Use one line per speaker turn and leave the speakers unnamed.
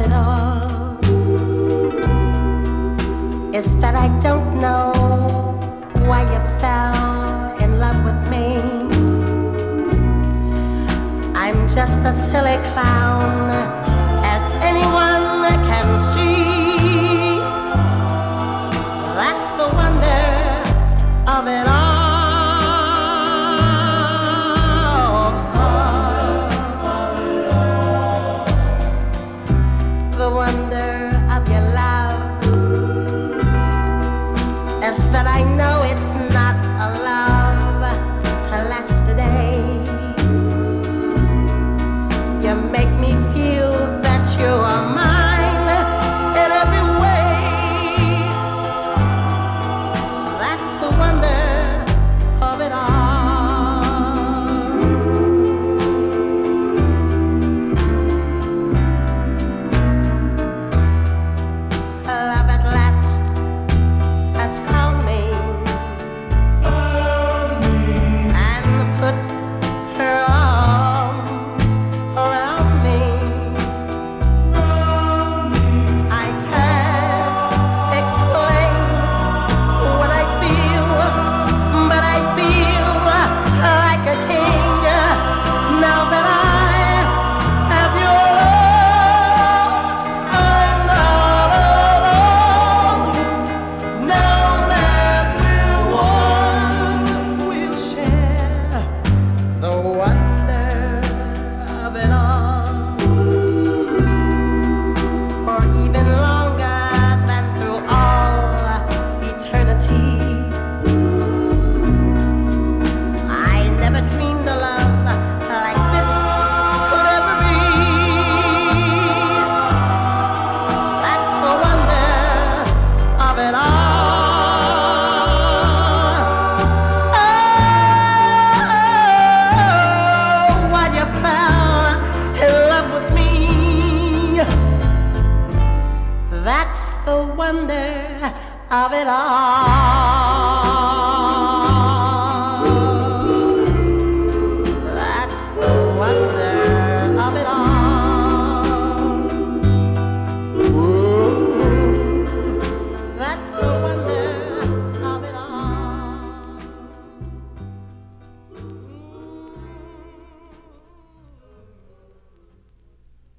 it all is that I don't know why you fell in love with me. I'm just a silly clown, as anyone can see. That's the wonder of it all. The wonder of your love is that I know it's not a love to last a day. You make me feel that you are mine in every way. That's the wonder of it all. Love at last has found me and put her arms around me. I can't explain what I feel, but I feel like a king now that I have your love. I'm not alone now that we're one. We'll share the wonder of it all for even longer than through all eternity. I never dreamed a love like this could ever be. That's the wonder of it all. Oh, why you fell in love with me. That's the wonder of it all.